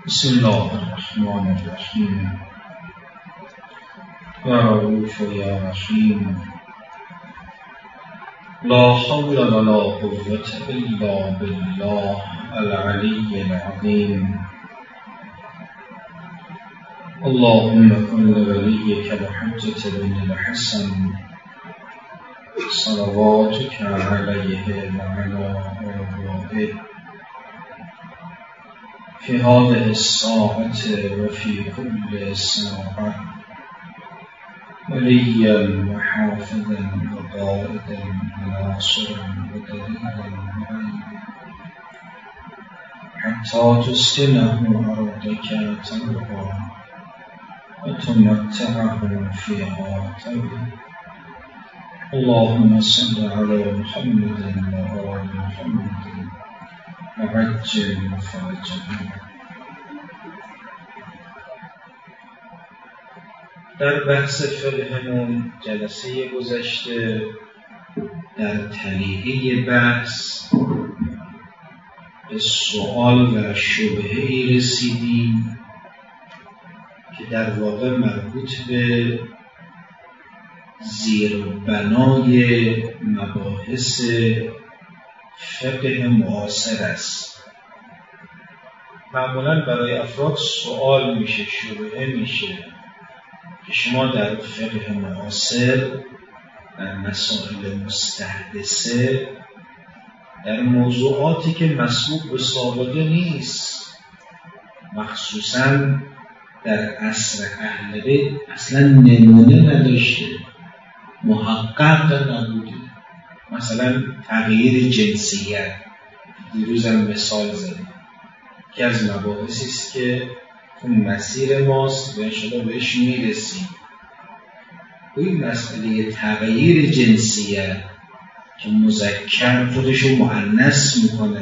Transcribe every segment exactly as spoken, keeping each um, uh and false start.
بسم الله الرحمن الرحیم یا رؤوف یا رحیم لا حول ولا قوة الا بالله العلی العظیم اللهم كن لوليك الحجة بن الحسن صلواتك عليه وعلى آبائه في هذه الساعة وفي كل ساعة وليا وحافظا وقائدا وناصرا ودليلا معينا حتى تسكنه أرضك ترضى وتمتعه فيها طويلا اللهم صل على محمد وآل محمد وعجل فرجهم. در بحث فقهمون جلسه گذشته در طریقه بحث به سؤال و شبهه‌ای رسیدیم که در واقع مربوط به زیربنای مباحث فقه معاصر است. معمولا برای افراد سوال میشه، شبهه میشه که شما در فقه معاصر در مسائل مستحدثه در موضوعاتی که مسبوق به سابقه نیست، مخصوصا در عصر اهل بیت اصلا نمونه نداشته، محقق نبوده. مثلا تغییر جنسیت، دیروز هم مثال زدیم که از مباحثی است که تو مسیر ماست و انشاءالله بهش میرسیم. این مسئله تغییر جنسیت که مذکر خودش رو مؤنث میکنه،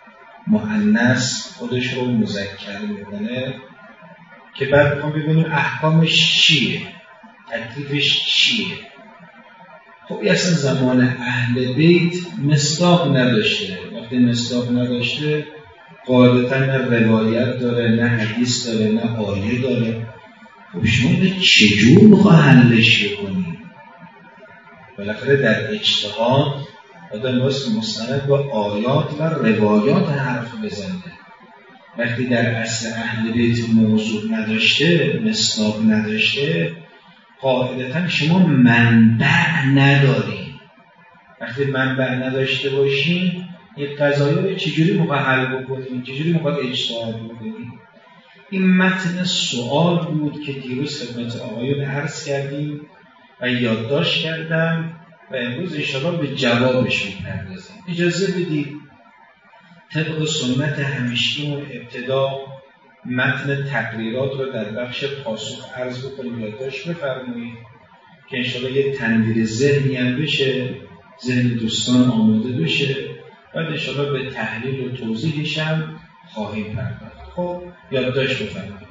مؤنث خودش رو مذکر میکنه، که بعد میخوام ببینیم احکامش چیه، تکلیفش چیه. خب اصلا زمان اهل بیت مصداق نداشته. وقتی مصداق نداشته قاعدتا نه روایت داره، نه حدیث داره، نه آیه داره. خب شما به چجور میخواه حلش کنی؟ بالاخره در اجتهاد آدم باید مستند با آیات و روایات حرف بزنه. وقتی در اصل اهل بیت موضوع نداشته، مصداق نداشته، قاعدتا شما منبع نداری. وقتی منبع نداشته باشین این قضایا رو چجوری موقع حل بکنیم، چجوری موقع اجتهاد بکنیم؟ این متن سوال بود که دیروز خدمت آقایون عرض کردیم و یادداشت کردم و امروز انشاءالله به جوابش می‌پردازیم. اجازه بدید طبق سنت همیشگیمون ابتدا متن تقریرات رو در بخش پاسخ عرض بکنیم، یادداشت بفرمایید که انشاءالله یه تنویر ذهنی هم بشه، ذهن دوستان آماده بشه، بعد انشاءالله به تحلیل و توضیحش هم خواهیم پرداخت. خب یادداشت بفرمایید.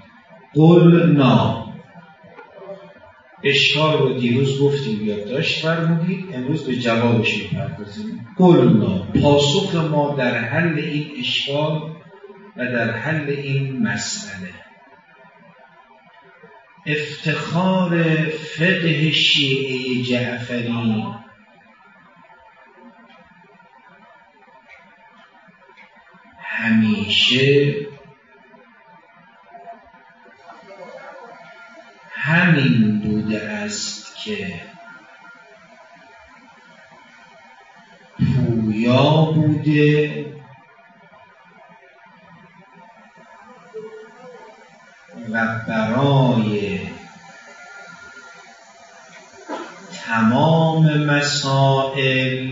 قلنا، اشکال رو دیروز گفتیم یادداشت فرمودید، امروز به جوابش می‌پردازیم. قلنا، پاسخ ما در حل این اشکال و در حل این مسئله. افتخار فقه شیعه جعفری همیشه همین بوده است که پویا بوده و برای تمام مسائل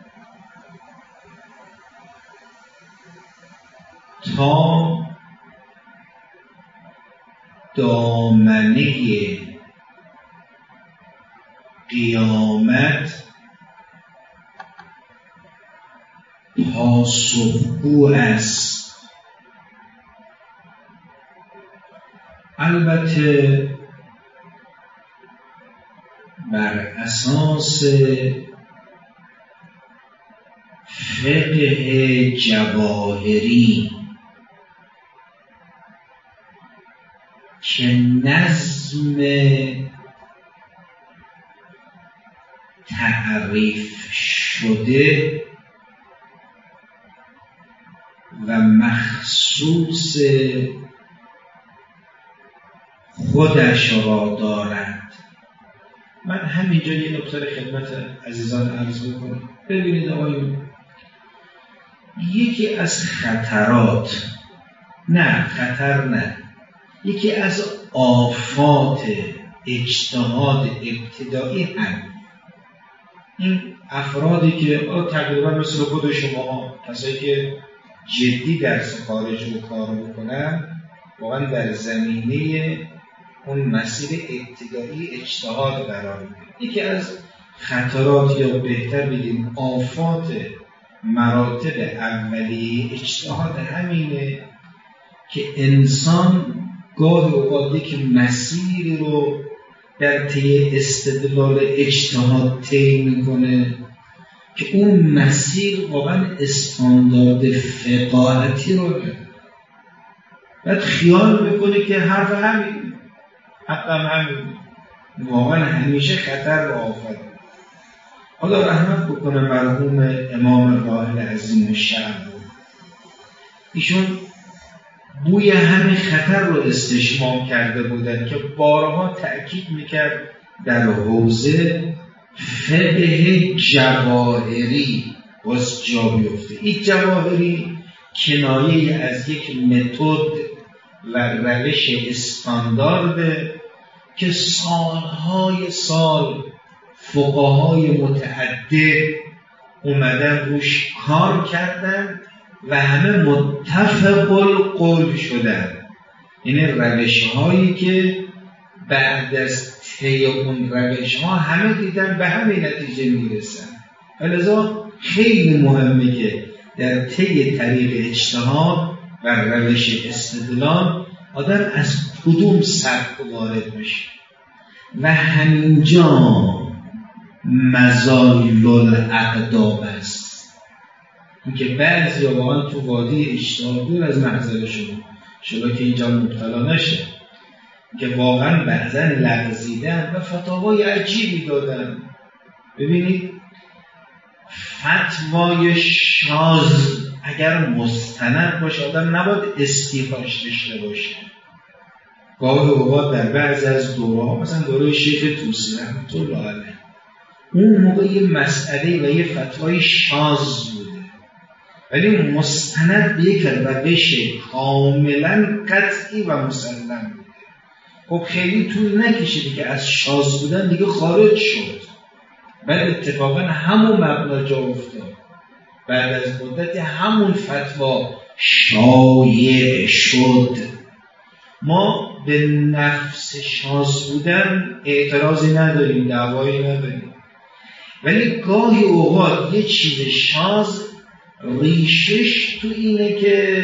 تا دامنه قیامت پاسخگو است. البته بر اساس فقه جواهری که نظم تعریف شده و مخصوص خودش را دارد. من همینجا یه نکته خدمت عزیزان عرض بکنم. ببینید آقایون، یکی از خطرات، نه خطر نه، یکی از آفات اجتهاد ابتدایی هم این افرادی که تقریبا مثل خود شما، کسایی که جدی درس خارج رو کار میکنن، واقعا در زمینه اون مسیر ابتدایی اجتهاد قرار میگیره. یکی از خطرات، یا بهتر بگیم آفات مراتب اولیه اجتهاد همینه که انسان گاه اوقاتی که مسیری رو در طی استدلال اجتهاد طی میکنه که اون مسیر واقعا استاندارد فقاهتی رو نداره، بعد خیال میکنه که حرف همین حقم همین، واقعا همیشه خطر و آفت. حالا رحمت بکنه مرحوم امام راحل عظیم الشأن، ایشون بوی همین خطر رو استشمام کرده بودن که بارها تأکید میکرد در حوزه فقه جواهری باز جا بیفته. این جواهری کنایه از یک متد و روش استاندارد که سالهای سال فقهای متعدد اومدن روش کار کردن و همه متفق القول شدن. این روش هایی که بعد از طی اون روش ها همه دیدن به همین نتیجه میرسن. لذا خیلی مهمه که در طی طریق اجتهاد و روش استدلال آدم از کدوم سبک وارد بشه و همینجا مزایل الاقدام است. اینکه بعضی واقعا تو وادی اجتهاد دور از محضر شما شما که اینجا مبتلا نشه، که واقعا بعضا لغزیدن و فتاوای عجیبی دادن. ببینید فتوای شاذ اگر مستند باشه آدم نباید استیفاش داشته باشه. گاه اوقات در بعضی از دوره ها، مثلا دوره شیخ طوسی رحمة الله علیه، اون موقع یه مسئله و یه فتوای شاذ بوده ولی مستند به یک روش کاملا قطعی و مسلم بوده. خب خیلی طول نکشید که از شاذ بودن دیگه خارج شد، بعد اتفاقا همون مبنا جا افتاد، بعد از مدت همون فتوا شایع شد. ما به نفس شاذ بودن اعتراضی نداریم، دعوایی نداریم، ولی گاهی اوقات یه چیز شاذ ریشش تو اینه که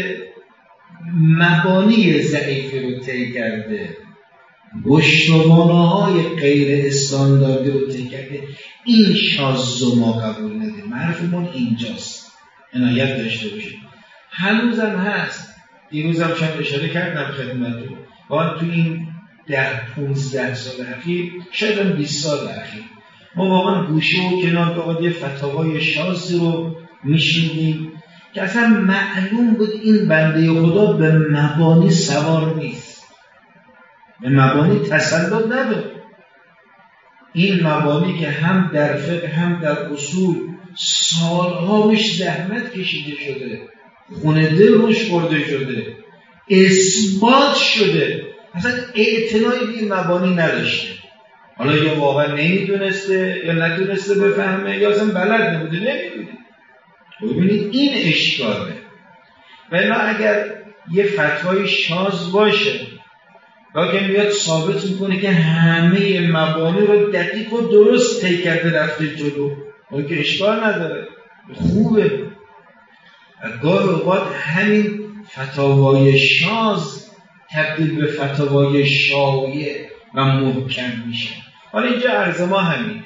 مبانی ضعیفی رو طی کرده، گشتوانه‌های غیر استانداردی رو طی کرده. این شاذ رو ما قبول نداریم. حرفمون اینجاست، عنایت داشته باشید. هنوزم هست، دیروزم شب اشاره کردم خدمتتون، واقعا تو این ده پونزده سال اخیر، شاید هم بیست سال اخیر، ما واقعا گوشه و کنار باید یه فتاوای شاذی رو میشیدیم که اصلا معلوم بود این بنده خدا به مبانی سوار نیست، به مبانی تسلط نداره. این مبانی که هم در فقه هم در اصول سالها روش زحمت کشیده شده، خونه دل روش خورده شده، اثبات شده، اصلا اعتنایی به این مبانی نداشته. حالا یا واقعا نمیدونسته یا ندونسته بفهمه یا اصلا بلد نبوده، نمیدونه. ببینید این اشکاله. ولی اگر یه فتوای شاذ باشه لیکن میاد ثابت میکنه که همه مبانی رو دقیق و درست طی کرده رفته جلو، اون که اشکال نداره، خوبه. گاه اوقات همین فتاوای شاذ تبدیل به فتاوای شایع و محکم میشه. حالا اینجا عرض ما همینه،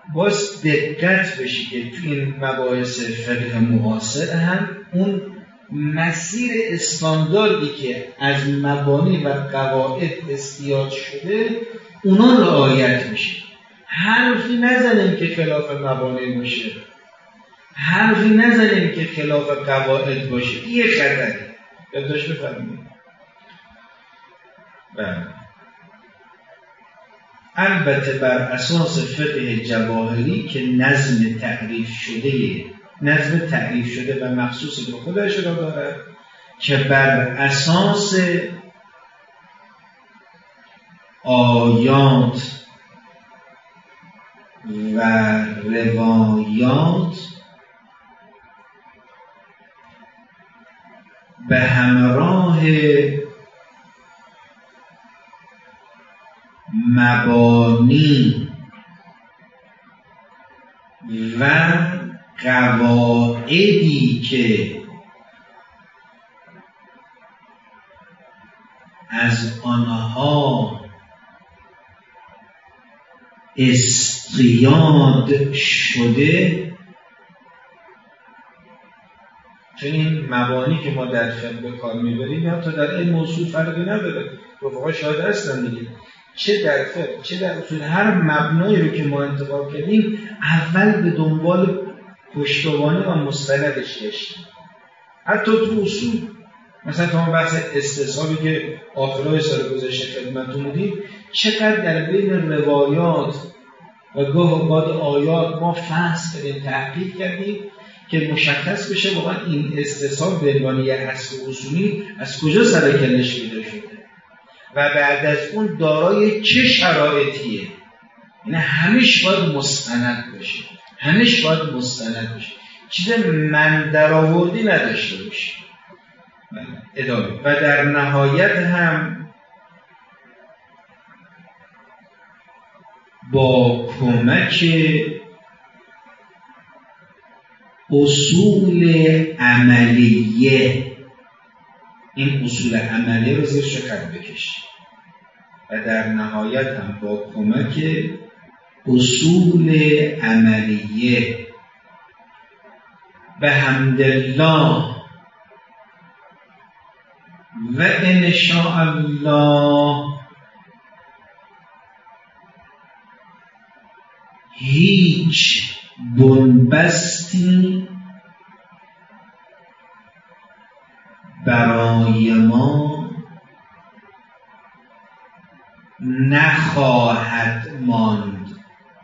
باز دقت بشی که تو این مباحث فقه معاصر هم اون مسیر استانداردی که از مبانی و قواعد استیاد شده اونا رعایت میشه. حرفی نزنیم که خلاف مبانی باشه، حرفی نزنیم که خلاف قواعد باشه. این یه خطری یادداشت بفرمایید. بله. البته بر اساس فقه جواهری که نظم تعریف شده نظم تعریف شده و مخصوصی به خودش را دارد که بر اساس آیات و روایات به همراه مبانی و قواعدی که از آنها استیاد شده، چون این مبانی که ما در فقه به کار میبریم حتی در علم اصول فرقی نداره، رفقا شاهد هستن دیگه، چه در فقه چه در اصول هر مبنایی رو که ما انتخاب کردیم اول به دنبال پشتوانه و مستندش گشتیم. حتی تو اصول مثلا تا بحث استصحابی که آخرای سال گذشته خدمتتون بودیم، چقدر در بین روایات و گاه و بعد آیات ما فصل کردیم، تحقیق کردیم که مشخص بشه واقعا این استصحاب به عنوان یک اصل اصولی از کجا سر کلش پیدا شده و بعد از اون دارای چه شرایطیه. این همیشه باید مستند باشه، همیشه باید مستند باشه، چیز من درآوردی نداشته باشه. ادامه. و در نهایت هم با کمک اصول عملیه، این اصول عملیه رو زیر شکر بکش، و در نهایت هم با کمک اصول عملیه به حمدالله و ان شاء الله هیچ بنبستی برای ما نخواهد ماند.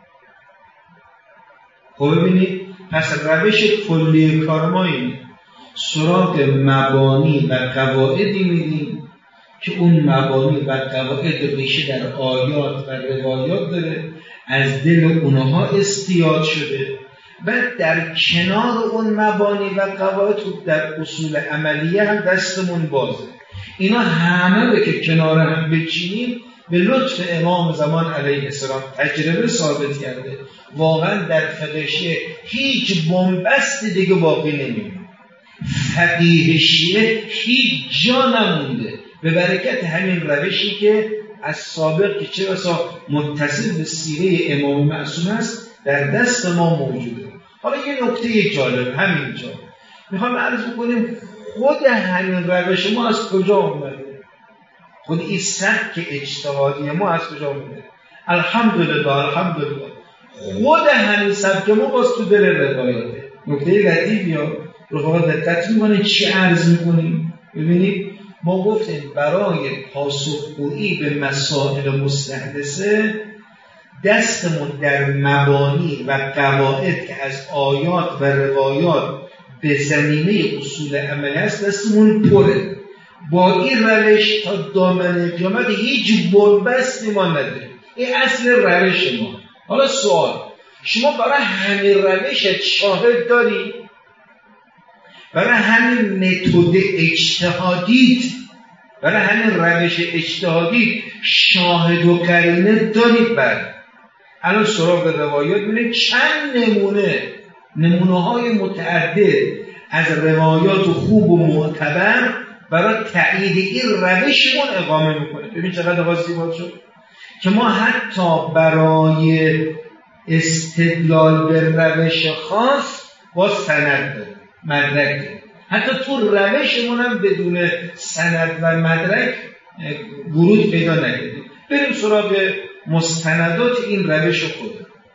خب ببینید، پس روش کلی کار ما اینه، سراغ مبانی و قواعدی میریم که اون مبانی و قواعد ریشه در آیات و روایات داره، از دل اونها استیاد شده، و در کنار اون مبانی و قواعد در اصول عملیه هم دستمون بازه. اینا همه رو که کنار هم بچینیم به لطف امام زمان علیه السلام تجربه ثابت کرده واقعا در فقه هیچ بنبست دیگه باقی نمیمونه. فقیه شیعه هیچ جا نمونده به برکت همین روشی که از سابق که چه بسا متصل به سیره امام معصوم است در دست ما موجوده. حالا یه نکته جالب همینجا میخوام عرض بکنیم، خود همین روش ما از کجا اومده؟ خود این سبک اجتهادی ما از کجا اومده؟ الحمدلله الحمدلله خود همین سبک ما باز تو دل روایاته. نکته لطیفی ها رفقا دقت میکنه چی عرض میکنیم. ببینید ما گفتیم برای پاسخگویی به مسائل مستحدثه دستمون در مبانی و قواعد که از آیات و روایات به زمینه اصول عملی است دستمون پره. با این روش تا دامنه قیامت هیچ بنبستی ما نداریم. این اصل روش ما. حالا سوال، شما برای همین روش شاهد داری؟ برای همین متد اجتهادیت، برای همین روش اجتهادی شاهد و قرینه دارید؟ بر الان سراغ روایات ببینید چند نمونه نمونه های متعدد از روایات خوب و معتبر برای تایید این روشمون اقامه میکنه. ببین چقدر آغاز زیبا شد که ما حتی برای استدلال به روش خاص با سند داریم، مدرک داریم. حتی تو روشمون هم بدون سند و مدرک ورود پیدا نکردیم. بریم سراغ مستندات این روش خود.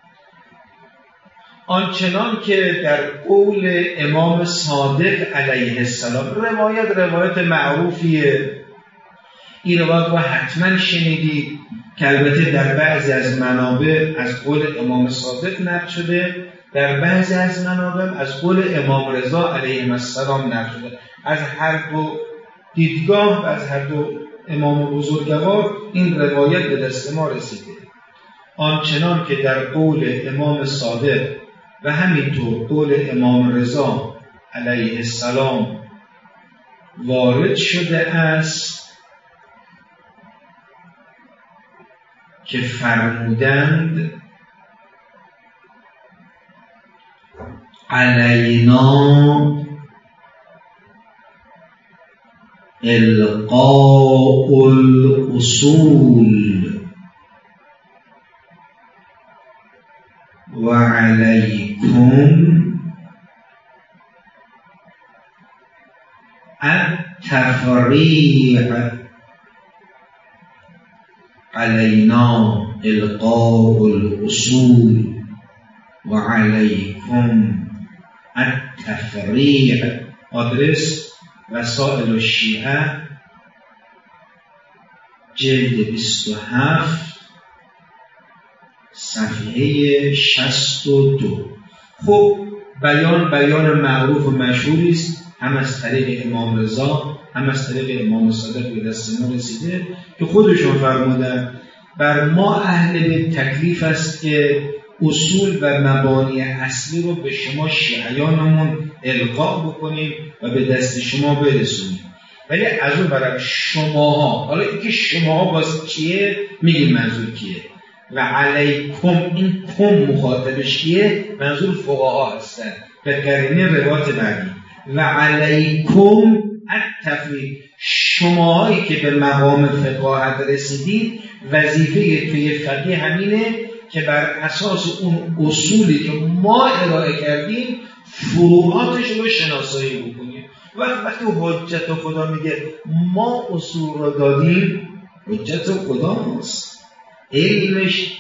آنچنان که در قول امام صادق علیه السلام، روایت روایت معروفیه، این روایت رو حتما شنیدید که البته در بعضی از منابع از قول امام صادق نقل شده، در بعضی از منابع از قول امام رضا علیه السلام نقل شده. از هر دو دیدگاه و از هر دو امام بزرگوار این روایت به دست ما رسیده. آنچنان که در قول امام صادق و همینطور قول امام رضا علیه السلام وارد شده است که فرمودند علینا القاء الاصول و علیکم التفریع. علینا القاء الاصول و علیکم التفریع. آدرس وسائل الشیعه، جلد بیست و هفت، صفحه شصت و دو. خب بیان بیان معروف و مشهوری است، هم از طریق امام رضا هم از طریق امام صادق به دست ما رسیده که خودشون فرمودن بر ما اهل بیت تکلیف است که اصول و مبانی اصلی رو به شما شیعیانمون القا بکنیم و به دست شما برسونیم. ولی از اون برای شماها، حالا اینکه شماها باز کیه میگیم منظور کیه، و علیکم این کم مخاطبش کیه، منظور فقها هستن به قرینه روایت بعدی. و علیکم التفریق، شماهایی که به مقام فقاهت رسیدید وظیفه توی فقیه همینه که بر اساس اون اصولی که ما ارائه کردیم فروعاتش رو شناسایی بکنیم. وقتی وقتی حجت خدا میگه ما اصول رو دادیم، حجت خدا ماست، علمش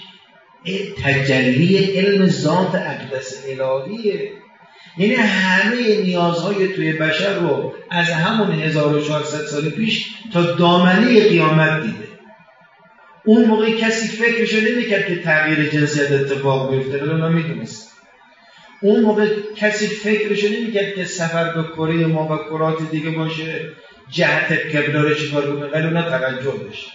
تجلی علم ذات اقدس الهیه، یعنی همه نیازهای توی بشر رو از همون هزار و چهارصد سال پیش تا دامنه قیامت دیده. اون موقع کسی فکرشو نمی‌کرد که تغییر جنسیت اتفاق بیفته، ولی اونا میدونست. اون موقع کسی فکرشو نمی‌کرد که سفر به کره ما و کرات دیگه باشه، جهت قبله رو چیکار کنه، ولی اونا توجه داشت.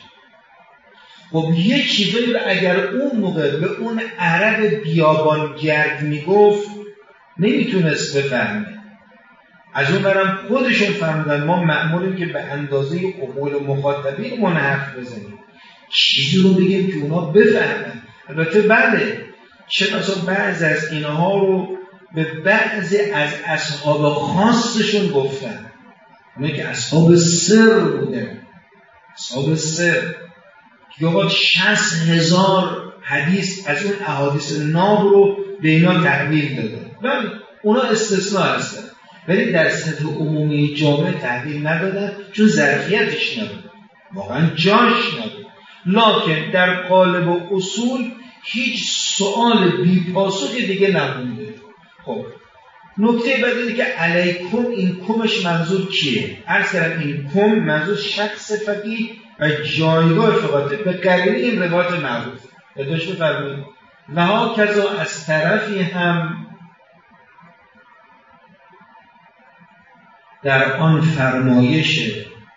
خب یه چیزایی رو اگر اون موقع به اون عرب بیابانگرد میگفت نمیتونست بفهمه. از اون برم خودشون فهمیدن ما مأموریم که به اندازه عقول مخاطبین من حرف بزنیم، چیزی رو بگیم که اونا بفهمن. البته بله، چنانچه بعضی از اینها رو به بعضی از اصحاب خاصشون گفتن، اونایی که اصحاب سر بودن، اصحاب سر که آقا شصت هزار حدیث از اون احادیث ناب رو به اینا تحویل دادن. بله اونا استثناء هستن، ولی در سطح عمومی جامعه تحویل ندادن چون ظرفیتش نبود، واقعا جاش نبود. لکن در قالب اصول هیچ سوال بی پاسخ دیگه نمونده. خب نکته بعد اینه که علیکم، این کمش منظور کیه؟ عرض کردم این کم منظور شخص فقیه و جایگاه فقاهته به قرینه این روایت معروف اداش بفرمایید. و ها کذا از طرفی هم در آن فرمایش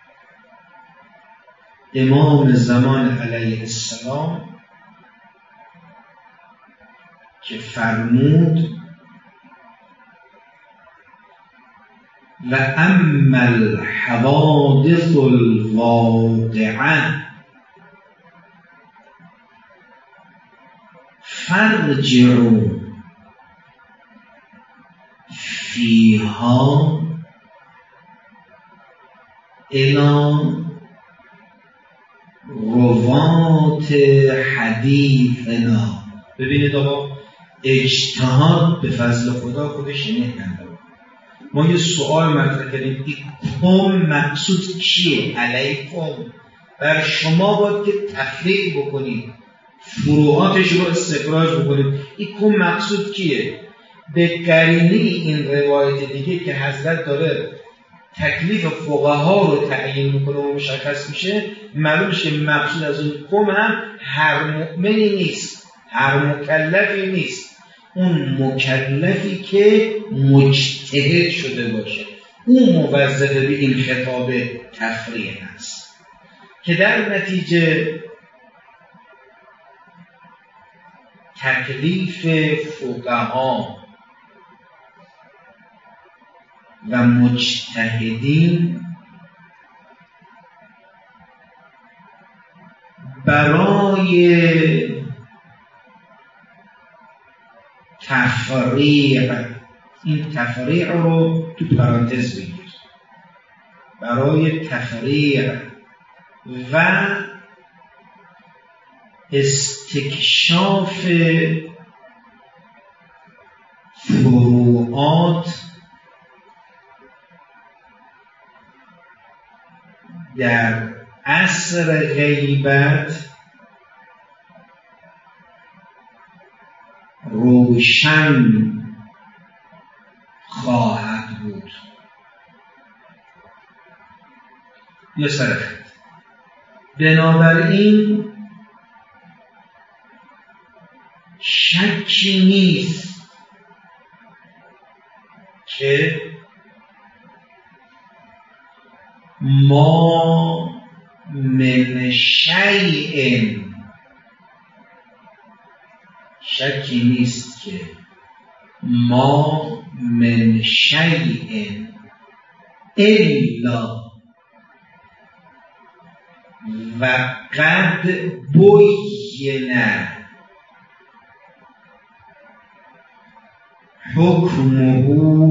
امام زمان علیه السلام که فرمود و اما الحوادث الواقعه فرجعوا فیها الی روات حدیثنا. ببینید آقا اجتهاد به فضل خدا خودش نمی‌کنه. ما یه سوال مطرح کردیم، این کم مقصود کیه؟ علیکم، بر شما باید که تفریق بکنید، فروعاتش رو استخراج بکنید. این کم مقصود کیه؟ به قرینه این روایت دیگه که حضرت داره تکلیف فقها رو تعیین میکنه و مشخص میشه، معلوم میشه که مقصود از اون کم هم هر مؤمنی نیست، هر مکلفی نیست، اون مکلفی که مجتهد شده باشه اون موظف به این خطاب تفریع است، که در نتیجه تکلیف فقها و مجتهدین برای تفریع، این تفریع رو تو پرانتز بگیر، برای تفریع و استکشاف فروعات در عصر غیبت روشن خواهد بود. یا سرخط بنابراین شکی نیست که ما من شیء، شکی نیست که ما من شیء الا و قد بینه حکمه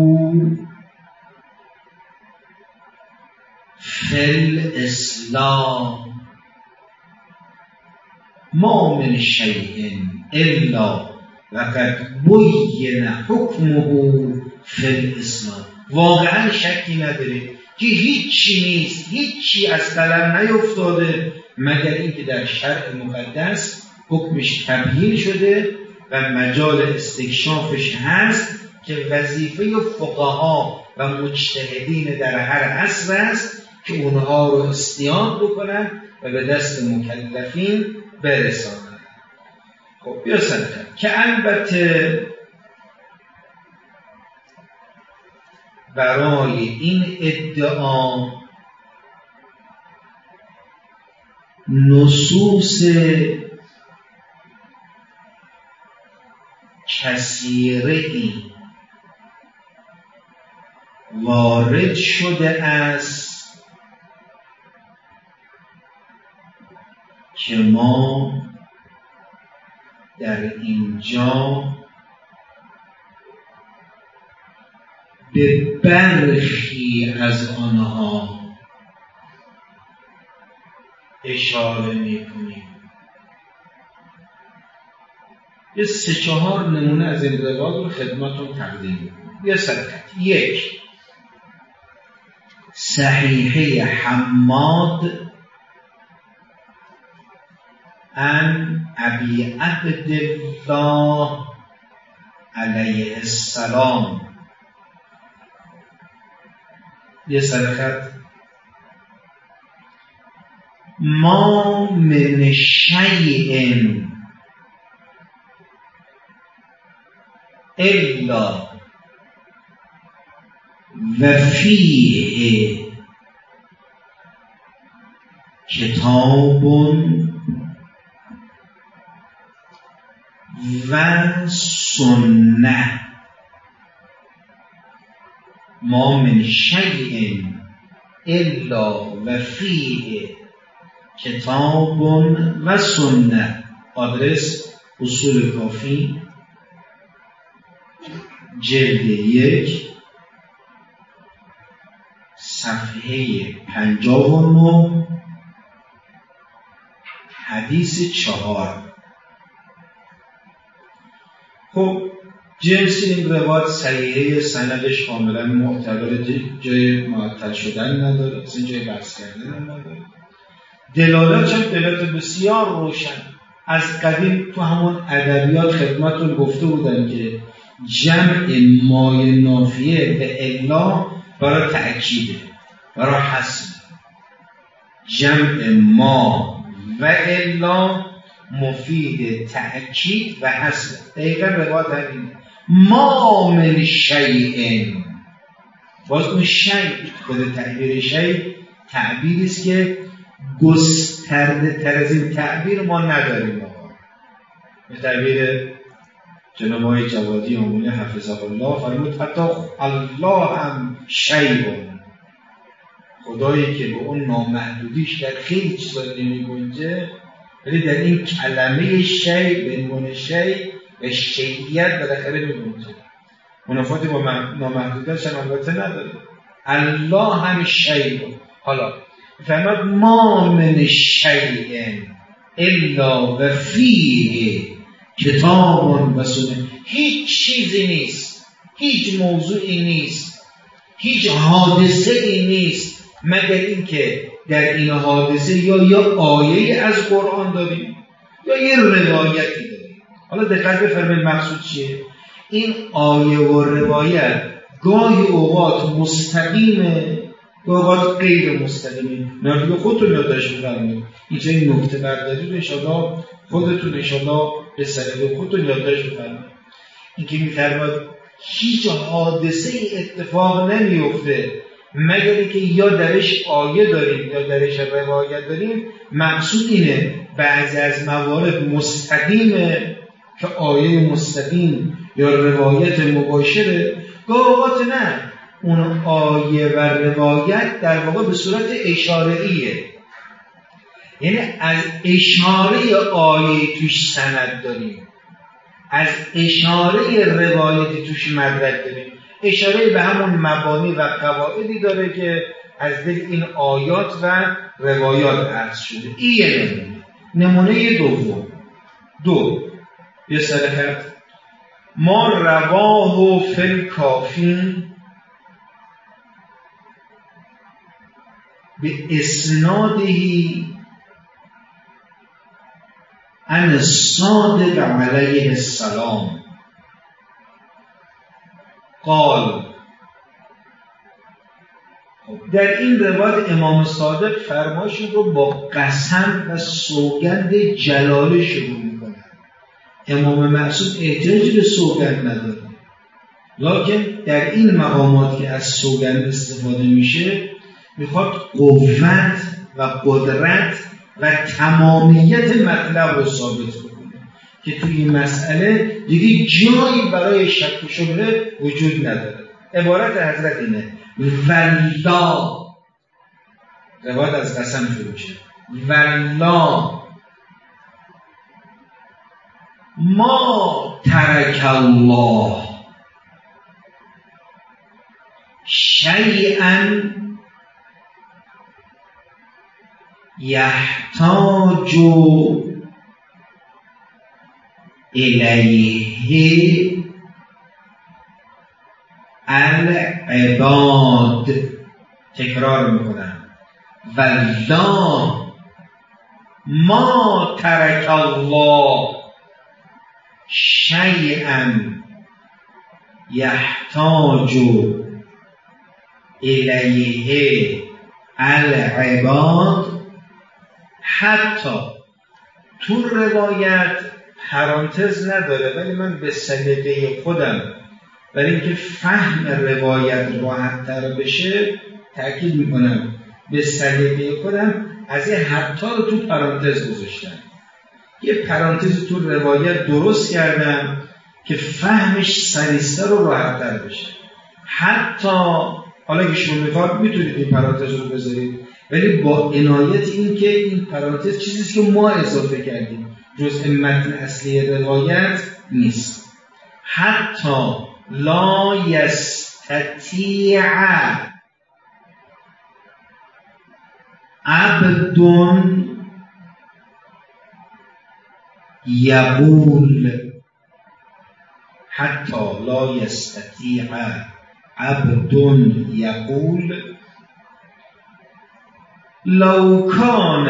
فی الاسلام، ما من شیء الا و قد بینه حکمه فی الاسلام. واقعا شکی ندارید که هیچی نیست، هیچی از قلم نیفتاده مگر اینکه در شرع مقدس حکمش تبیین شده و مجال استکشافش هست که وظیفه فقها و مجتهدین در هر عصر است که اونها رو استیاب بکنن و به دست مکلفین برسانن. خب بیا سنتر که البته برای این ادعا نصوص کثیره‌ای وارد شده است که ما در اینجا به برخی از آنها اشاره می‌کنیم. یه سه چهار نمونه از این روایات رو خدمتتون تقدیم می‌کنم. یه سرکت یک صحیحه حماد عن ابی عبدالله علیه السلام. یه سرخط ما من شیء الا و فیه کتاب و سنه. ما من شیء الا و فیه کتاب و سنه. آدرس اصول کافی جلد یک صفحه پنجاه و نه حدیث چهار. خب جنسی این روایت صحیحه، سندش کاملا معتبر، جای معطل شدن نداره، اصلا جای بحث کردن نداره. دلالت هم دلالت بسیار روشن. از قدیم تو همون ادبیات خدمتتون گفته بودن که جمع مای نافیه به الا برای تأکیده، برای حسن. جمع ما و الا مفید تأکید و حسن. دقیقا روایت همینه. ما من شیء، باز اون شیء خود تعبیر شیء تعبیری است که گسترده تر از این تعبیر ما نداریم. به تعبیر جناب آقای جوادی آموله حفظه الله فرمود حتی الله هم شیء، خدایی که به اون نامحدودیش در خیلی چیزا نمی‌گنجه، ولی در این کلمه شیء به عنوان شیء و شیعیت بالاخره می‌گنجه. منافاتی با نامحدودیتش هم البته نداره. الله هم شیء. حالا فرمود ما من شیء الا و فیه کتاب و سنه. هیچ چیزی نیست، هیچ موضوعی نیست، هیچ حادثه ای نیست مگر اینکه در این حادثه یا یا آیه از قرآن داریم یا یه روایتی داریم. حالا دقت بفرمایید مقصود چیه؟ این آیه و روایت گاهی اوقات مستقیمه، اوقات غیر مستقیمه. نه خودتون یادداشت بفرمایید. اینجا این نکته برداری رو انشاءالله خودتون انشاءالله به سند خودتون یادداشت بفرمایید. اینکه می‌فرماید هیچ حادثه ای اتفاق نمیفته مگر اینکه یا درش آیه داریم یا درش روایت داریم. مقصود اینه بعضی از موارد مستقیمه که آیه مستقیم یا روایت مباشره، گاهی نه، اون آیه و روایت در واقع به صورت اشاره‌ایه، یعنی از اشاره آیه توش سند داریم، از اشاره روایتی توش مدرک داریم. اشاره به همون مبانی و قواعدی داره که از دل این آیات و روایات عرض شده. این یه نمونه. نمونه دوم دو یه سرکت ما رواه و فل کافی به اسنادهی عن صادق علیه السلام قال. در این روایت امام صادق فرمایشون رو با قسم و سوگند جلاله شروع میکنه. امام معصوم احتیاج به سوگند نداره، لکن در این مقامات که از سوگند استفاده میشه میخواد قوت و قدرت و تمامیت مطلب رو ثابت کنه که توی این مسئله دیگه جایی برای شک و شبهه وجود نداره. عبارت حضرت اینه والله، روایت از قسم شروع میشه، والله ما ترک الله شیئا یحتاج الیه العباد. تکرار میکنم والله ما ترک الله شیئا یحتاج الیه العباد. حتی تو روایت پرانتز نداره، ولی من به سلیقه خودم برای اینکه فهم روایت راحت‌تر بشه تأکید میکنم، به سلیقه خودم از این حتی رو تو پرانتز گذاشتم. یه پرانتز تو روایت درست کردم که فهمش سریع‌تر و راحت‌تر بشه. حتی حالا که شما میخواد میتونید این پرانتز رو بذارید، ولی با عنایت این که این پرانتز چیزیست که ما اضافه کردیم، جزء متن اصلی روایت نیست. حتی لا یستطیع عبد یقول حتی لا یستطیع عبد یقول لو کان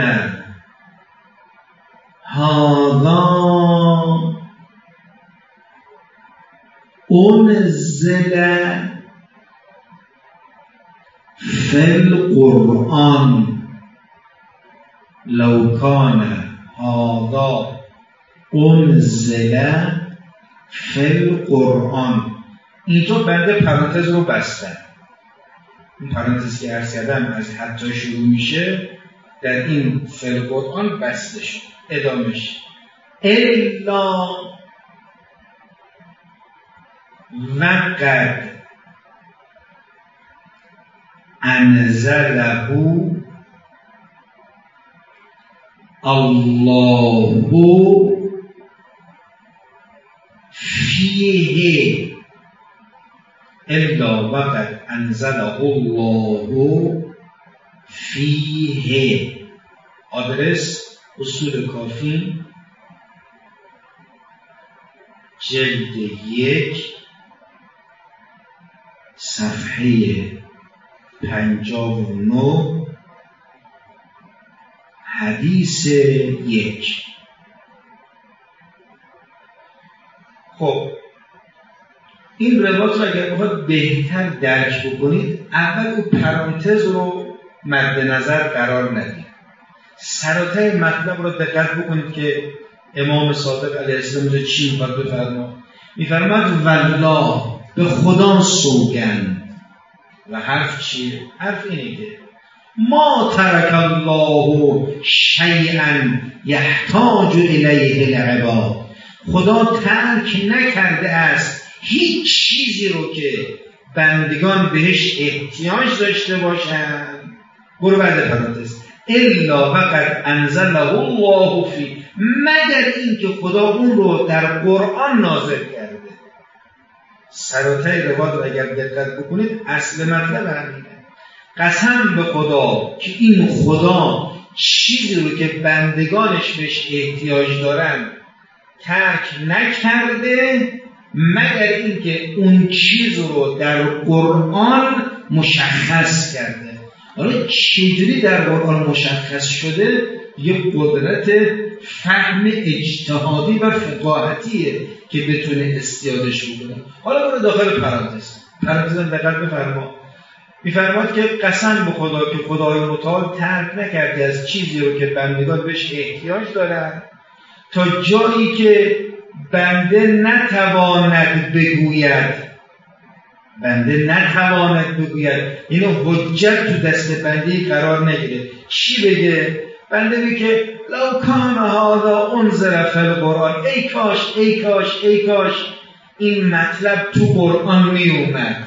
هذا انزل فی القرآن لو کان هذا انزل فی القرآن. اینطور بنده پرانتز رو بستن. این پرانتز که عرض کردم از حتی شروع میشه در این فی القرآن بسته شد. ادامش الا وقد انزله الله فیه الا وقد انزله الله فیه. آدرس اصول کافی جلد یک صفحه پنجاه و نه حدیث یک. خب این روایت رو اگر بخواد بهتر درک بکنید اول اون پرانتز رو مد نظر قرار ندید. سراتای مطلب رو دقت بکنید که امام صادق علیه السلام چی میخواد بفرما. میفرماد والله به خدا سوگند. و حرف چیه؟ حرف اینه که ما ترک الله شیئا یحتاج الیه العباد. خدا ترک نکرده است هیچ چیزی رو که بندگان بهش احتیاج داشته باشند. برو بعد پرانتز الا وقد انزله الله فی، مگر اینکه خدا اون رو در قرآن نازل کرده. سراتای روایت رو اگر دقت بکنید اصل مطلب همینه. قسم به خدا که این خدا چیزی رو که بندگانش بهش احتیاج دارن ترک نکرده مگر اینکه اون چیز رو در قرآن مشخص کرده. حالا چجوری در قرآن مشخص شده؟ یه قدرت فهم اجتهادی و فقاهتیه که بتونه استیادش بکنه. حالا برو داخل پرانتز. پرانتز دقت بفرما. میفرماد که قسم به خدا که خدای متعال ترک نکرده از چیزی رو که بندگان بهش احتیاج دارن تا جایی که بنده نتواند بگوید. بنده نتواند بگوید اینو حجت تو دست بنده قرار نگیره. چی بگه؟ بنده بگه که لو کان هذا انزل فی القرآن، ای کاش ای کاش ای کاش این مطلب تو قرآن می اومد.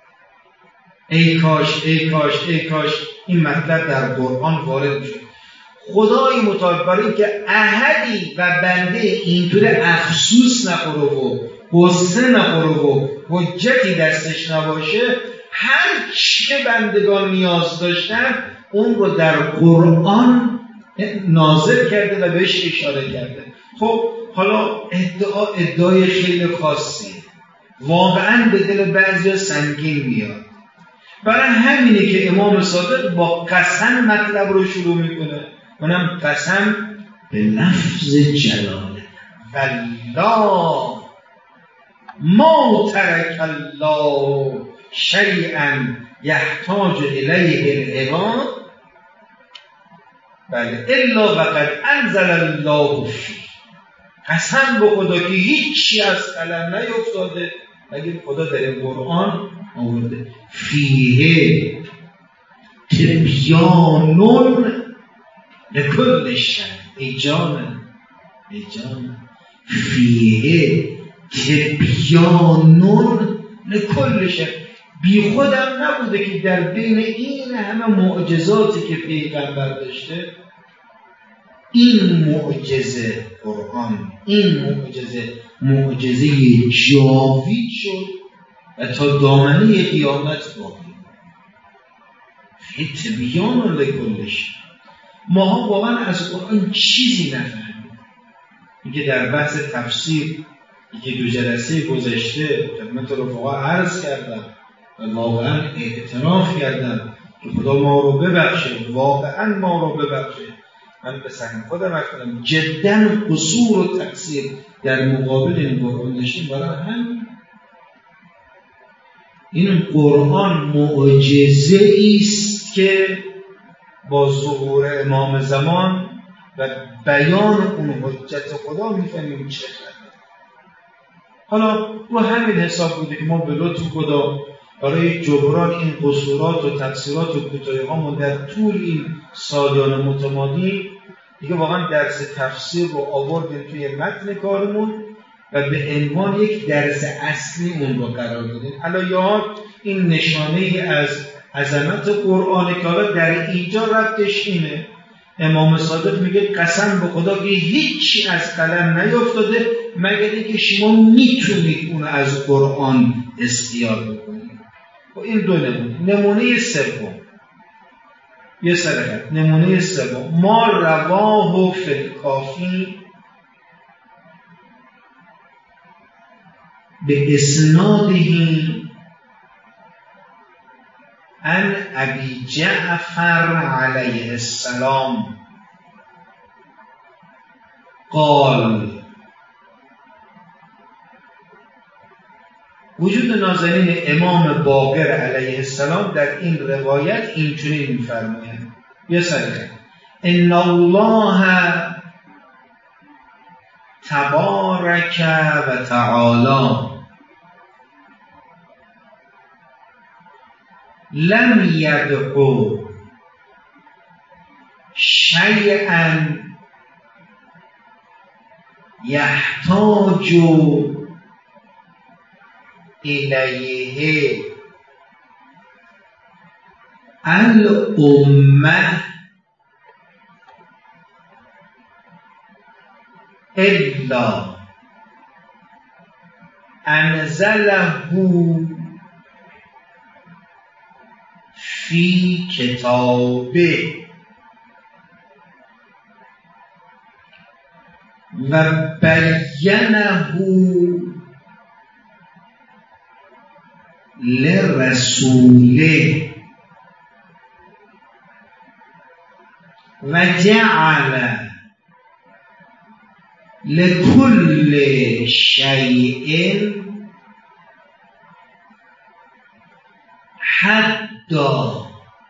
ای کاش ای کاش ای کاش این مطلب در قرآن وارد شد. خدای متعال برای که احدی و بنده اینطور افسوس نخوره و غصه نخوره و حجتی دستش نباشه، هر چی که بندگان نیاز داشتن اون رو در قرآن نازل کرده و بهش اشاره کرده. خب حالا ادعا ادعای خیلی خاصی واقعا به دل بعضیا سنگین میاد. برای همینه که امام صادق با قسم مطلب رو شروع میکنه. اونم قسم به لفظ جلاله والله ما ترک الله شیئا یحتاج الیه العباد بله الا وقد انزل الله فی. قسم به خدا که هیچی از قلم نیفتاده مگر خدا در این قرآن آورده. فیه تبیانون لکل شیء. ای جانم ای جانم فیه تبیانون لکل شیء. بی خودم نبوده که در بین این همه معجزاتی که پیغمبر داشته این معجزه قرآن، این معجزه معجزه جاوید شد و تا دامنه قیامت باقی. فی تبیان لکل شیء. ما واقعا از قرآن چیزی نفهمیم. اینکه در بحث تفسیر یکی دو جلسه گذشته خدمت رفقا عرض کردم و واقعا اعتراف کردم که خدا ما رو ببخشه، واقعا ما رو ببخشه. من به سهم خودم افتادم جدا قصور و تقصیر در مقابل این قرآن داشتیم. برای هم این قرآن معجزه است که با ظهور امام زمان و بیان اون حجت خدا میفهمیم چه خبره. حالا رو همین حساب بوده که ما به لطف خدا برای جبران این قصورات و تقصیرات و کوتاهی‌هامون در طول این سالیان متمادی دیگه واقعا درس تفسیر رو آوردیم توی متن کارمون و به عنوان یک درس اصلی اون رو قرار دادیم. الایات این نشانه ای از عظمت قرآن که حالا در اینجا ربطش اینه. امام صادق میگه قسم به خدا که هیچی از قلم نیفتاده مگر اینکه شما میتونید اون از قرآن استیار بکنید. و این دو نمونه. نمونه سوم یه سرکت. نمونه سوم ما رواه فی الکافی به اسنادهی عن ابی جعفر علیه السلام قال وجود نازنین امام باقر علیه السلام در این روایت اینجوری می‌فرمایند. یه سریع ان الله تبارک و تعالی لم یدعو شیئا یحتاج الیه الامه الا انزله فی کتابه و بینه لرسوله و جعل لكل شيء حدا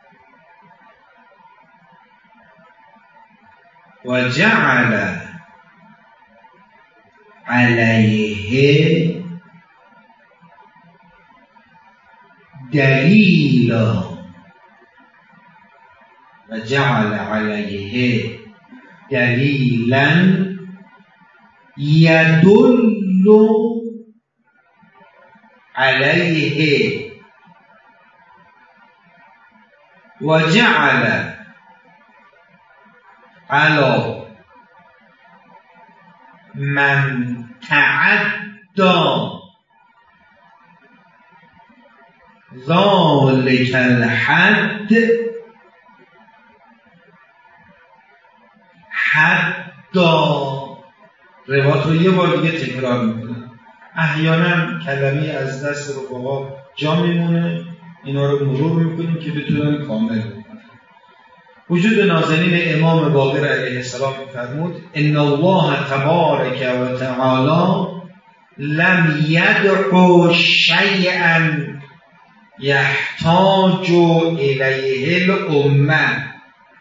وجعل عليه دلیلا وجعل عليه دلیلا يدل عليه وجعل على من تعدى ذلك الحد حدا. روایت رو یه بار دیگه تکرار میکنم. احیانا کلمه از دست رفقا جا میمونه، اینا رو مرور میکنیم که بتونن کامل بکنن. وجود نازنین امام باقر علیه السلام فرمود ان الله تبارک و تعالی لم یدع شیئا یحتاج الیه الامه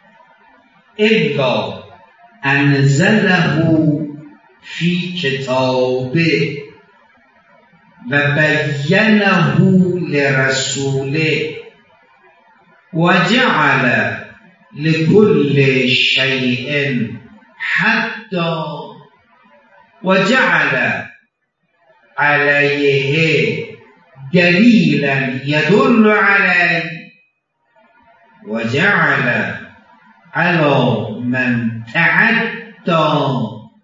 الا انزله فی کتابه و بینه لرسوله و جعل لكل شيء حدا و جعل عليه دلیلا يدل عليه و جعل على من تعدى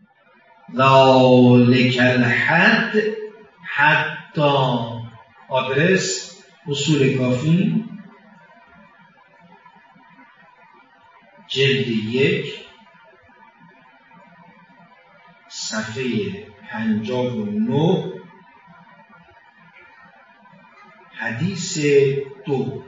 ذلك الحد حتی. آدرس اصول کافی جلد یک صفحه پنجاه و نه حدیث دو.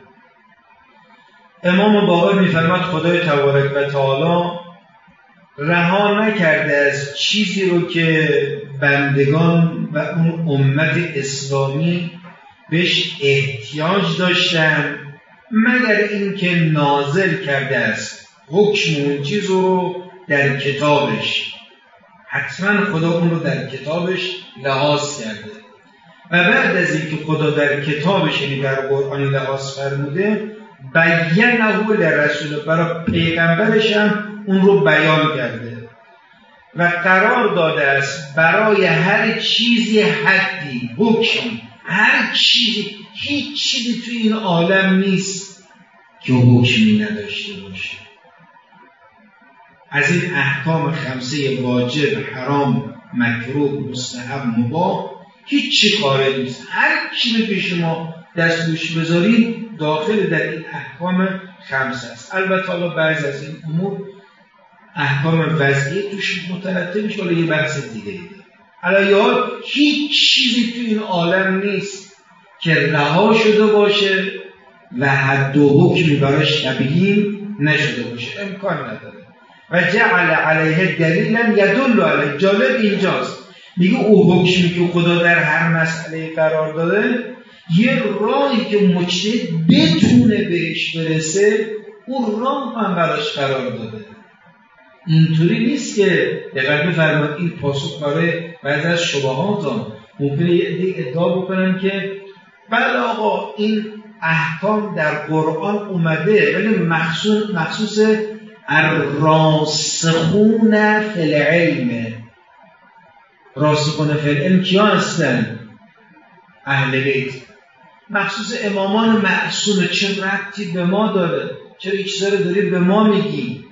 امام باقر می‌فرماید خدای تبارک و تعالی رها نکرده از چیزی رو که بندگان و اون امت اسلامی بهش احتیاج داشتن مگر اینکه نازل کرده است حکم اون چیز رو در کتابش. حتما خدا اون رو در کتابش لحاظ کرده و بعد از اینکه خدا در کتابش یعنی در قرآن لحاظ فرموده بیانه لرسول برای پیغمبرش هم اون رو بیان کرده و قرار داده است برای هر چیزی حدی حکمی. هر چیزی، هیچ چیزی توی این عالم نیست که حکمی نداشته باشه. از این احکام خمسه واجب، حرام، مکروه، مستحب، مباح هیچی خارج نیست. هر چی به پیش ما دست دوش بذارید داخل در این احکام خمسه است. البته حالا بعضی از این امور احکام وضعی توش مترتب میشه، ولی یه بحث دیگه ایده. علیه هیچ چیزی تو این عالم نیست که رها شده باشه و حد و حکمی براش تبیین نشده باشه، امکان نداره. و جعل علیه دلیلا یدل علیه. جالب اینجاست میگه او حکمی که خدا در هر مسئله قرار داده یه راهی که مجتهد بتونه بهش برسه اون راه هم براش قرار داده. اینطوری نیست که دقیق بفرمایید این پاسخ برای بعضی از شبهات ها ممکنه یه عده ادعا بکنن که بله آقا این احکام در قرآن اومده ولی مخصوص مخصوص الراسخون فی العلم. راسخون فی العلم کیا هستن؟ اهل بیت. مخصوص امامان معصوم چه ربطی به ما داره؟ چرا این چیزا رو داری به ما میگی؟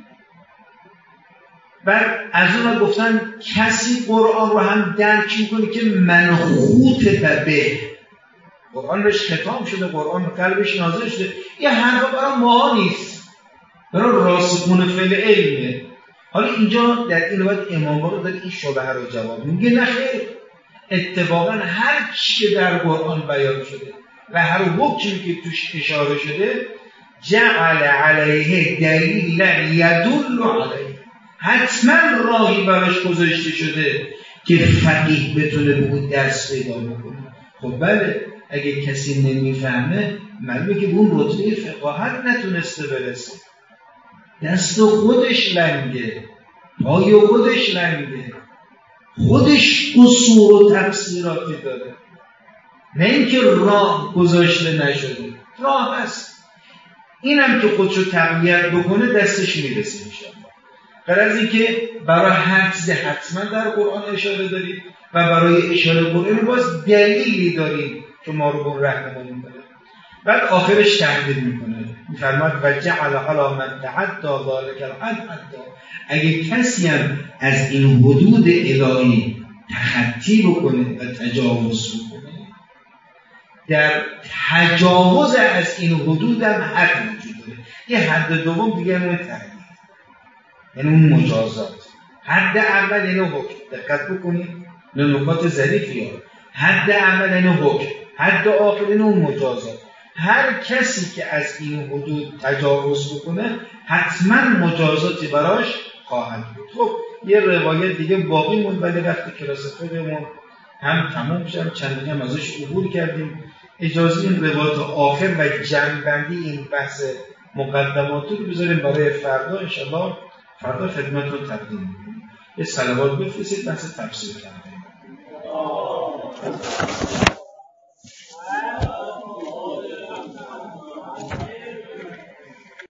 بعد از اون گفتن کسی قرآن رو هم درک میکنه که منخوط به قرآن بهش ختام شده، قرآن به قلبش نازل شده. یه حرفا برای ما نیست، برای راسخون فی العلمه. حالا اینجا در این وقت امام باقر داره این شبهه رو جواب میگه نه خیر، اتفاقا هر چی که در قرآن بیان شده و هر حکمی که توش اشاره شده جعل علیه دلیلا یدل علیه، حتما راهی براش گذاشته شده که فقیه بتونه به اون دست پیدا بکنه. خب بله، اگه کسی نمیفهمه معلومه که به اون رتبه فقاهت نتونسته برسه. دست خودش لنگه، پای خودش لنگه، خودش قصور و تقصیراتی داره، نه اینکه راه گذاشته نشده. راه هست، اینم که خودشو تقویت بکنه دستش میرسه انشاءالله. غرض این که برای حفظ حتما در قرآن اشاره داریم و برای اشاره قرآن باز دلیلی داریم که ما رو بر رهنمایی می‌کنه. بعد آخرش تهدید میکنه، میفرماد و جعل علی من تعدى ذلك الحد حد. اگه کسی هم از این حدود الهی تخطی بکنه و تجاوز بکنه، در تجاوز از این حدود هم حد وجود داره. یه حد دوم دیگه همون تهدید، یعنی اون مجازات. حد اول یعنی حکم، دقت بکنید نکات ظریفی ها. حد اول یعنی حکم، حد آخر یعنی اون مجازات. هر کسی که از این حدود تجاوز بکنه حتما مجازاتی براش خواهد بود. خب یه روایت دیگه باقی موند ولی وقتی کلاس خودمون هم تمام شد چند دیگه ازش عبور کردیم. اجازه این روایت آخر و جمع‌بندی این بحث مقدمات رو بذاریم برای فردا. انشالله فردا خدمتتون تقدیم می‌کنیم. یه صلوات بفرستید بحث تفسیر کردیم.